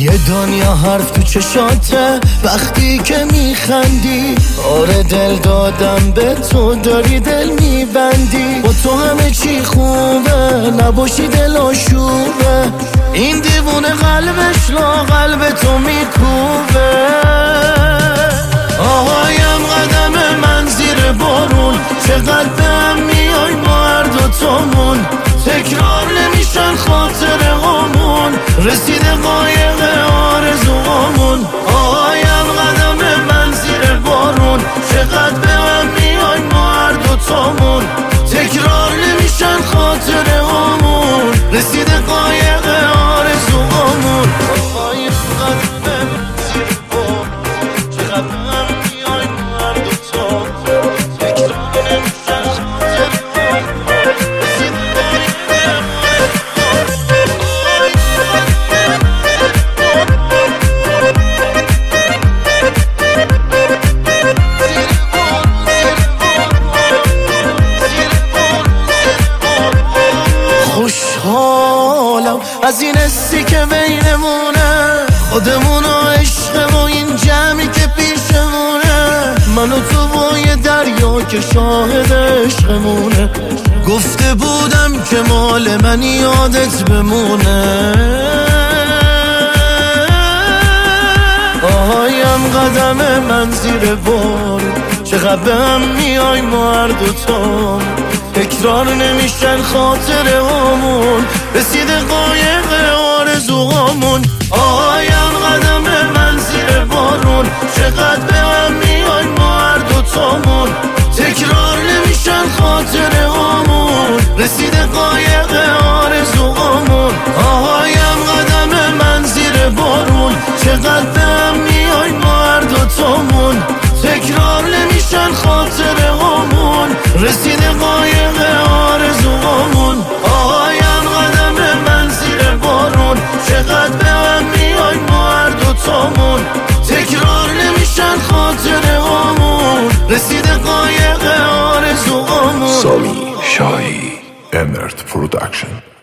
یه دنیا حرف تو چشاته وقتی که میخندی. آره دل دادم به تو، داری دل میبندی. با تو همه چی خوبه، نباشی دل آشوبه. این دیوونه قلبش لا قلب تو میکوبه. آهایم قدم من زیر بارون، چقدر به هم میای ما هر دوتامون. تکرار نمیشن خاطره هامون، رسیده قایق آرزوهامون. آهایم قدم من زیر بارون، چقدر به هم میای ما هر دوتامون. تکرار نمیشن خاطره هامون، رسیده قایق آرزوهامون. آهایم قدم من زیر بارون، چقدر به هم میای ما هر دوتامون. تکرار نمیشن خاطره خوشحالم از این حسی که بینمونه، خودمون و عشق و این جمعی که پیشمونه. من و تو با یه دریا که شاهد عشقمونه. گفته بودم که مال من یادت بمونه. آهایم قدم من زیر بارون، چقدر به هم میای ما هر دوتامون. تکرار نمیشن خاطره هامون، رسیده قایق آرزوهامون. آهایم قدم من زیر بارون، چقدر به هم میای ما هر دوتامون. تکرار نمیشن خاطره هامون، رسیده قایق آرزوهامون. آهایم قدم من زیر بارون، چقدر به هم میای ما هر دوتامون. تکرار نمیشن خاطره هامون، رسیده قایق آرزوهامون. آهایم قدم من زیر بارون، چقدر به هم میای ما هر دوتامون. تکرار نمیشن خاطره هامون، رسیده قایق آرزوهامون. سامی شاهی، امرت پرودکشن.